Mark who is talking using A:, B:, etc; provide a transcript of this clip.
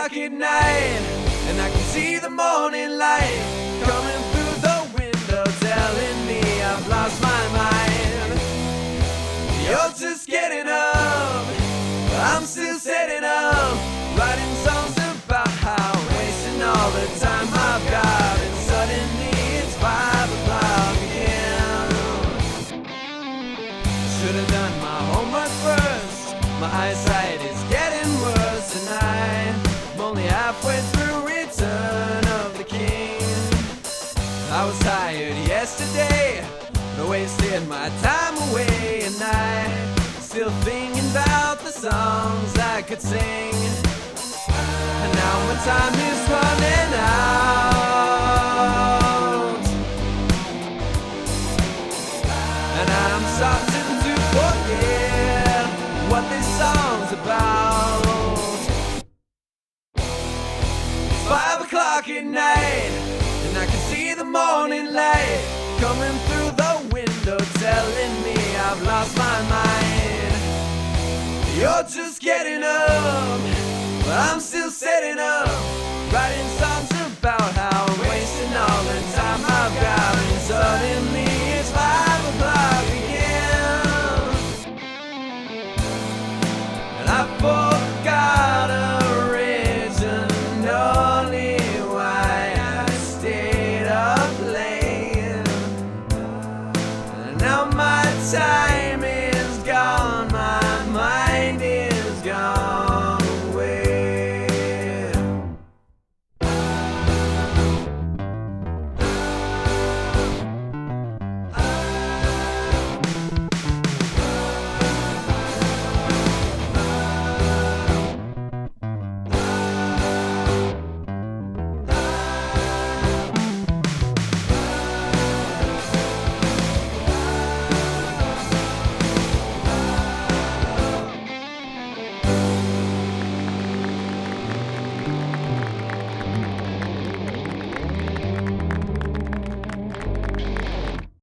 A: o'clock at night, and I can see the morning light coming through the window, telling me I've lost my mind. You're just getting up, I'm still setting up, writing songs about how I'm wasting all the time I've got, and suddenly it's 5 o'clock again. Should've done my homework first, my eyesight is getting worse, and I'm only halfway through Return of the King. I was tired yesterday, I wasted my time away, and I'm still thinking about the songs I could sing. And now my time is running out, and I'm starting to forget what this song's about. It's 5 o'clock at night, and I can see the morning light coming through the window, telling me I've lost my mind. You're just getting up, but I'm still setting up, writing songs about how I'm wasting all the time I've got, and suddenly it's 5 o'clock again. And I